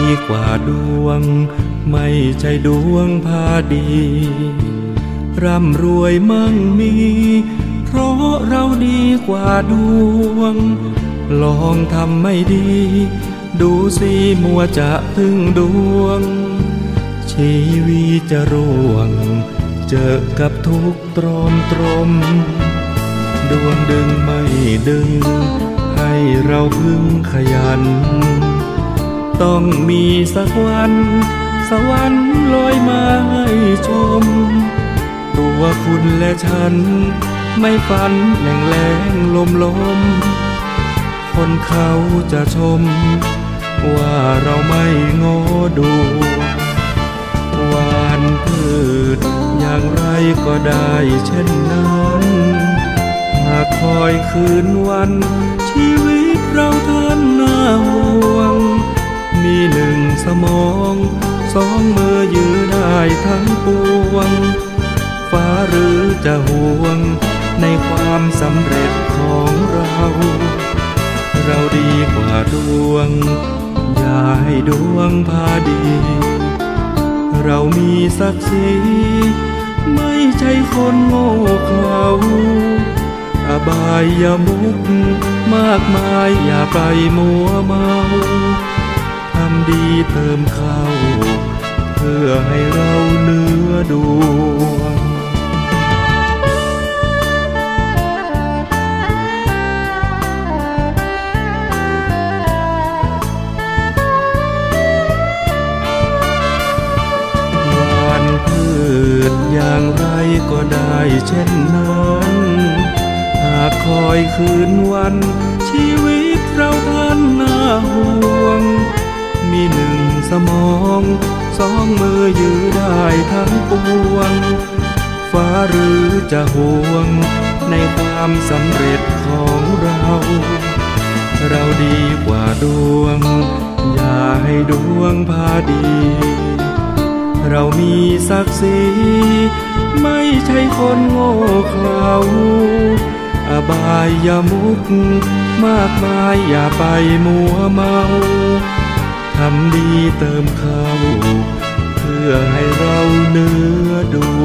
กว่าดวงไม่ใช่ดวงพาดีร่ำรวยมั่งมีเพราะเราดีกว่าดวงลองทำไม่ดีดูสิมัวจะพึ่งดวงชีวิตจะร่วงเจอกับทุกข์ตรมดวงดึงไม่ดึงให้เราพึ่งขยันต้องมีสักวันสวรรค์ลอยมาให้ชมตัวคุณและฉันไม่ฝันแหลงลมคนเขาจะชมว่าเราไม่โง่ดูหวานพืชอย่างไรก็ได้เช่นนั้นหากคอยคืนวันชีวิตเราท่านน่าห่วงมีหนึ่งสมองสองมือยืนได้ทั้งปวงฟ้าหรือจะห่วงในความสำเร็จของเราดีกว่าดวงอย่าให้ดวงพาดีเรามีศักดิ์ศรีไม่ใช่คนโง่เขลาอบายอย่ามุกมากมายอย่าไปมัวเมาทำดีเติมเข้าเพื่อให้เราเหนือดวงอย่างไรก็ได้เช่นนั้นหากคอยคืนวันชีวิตเราท่านน่าห่วงมีหนึ่งสมองสองมือยืนได้ทั้งปวงฟ้าหรือจะห่วงในความสำเร็จของเราดีกว่าดวงอย่าให้ดวงพาดีเรามีศักดิ์ศรีไม่ใช่คนโง่เขลาอบายอย่ามุกมากมายอย่าไปมัวเมาทำดีเติมเข้าเพื่อให้เราเหนือดว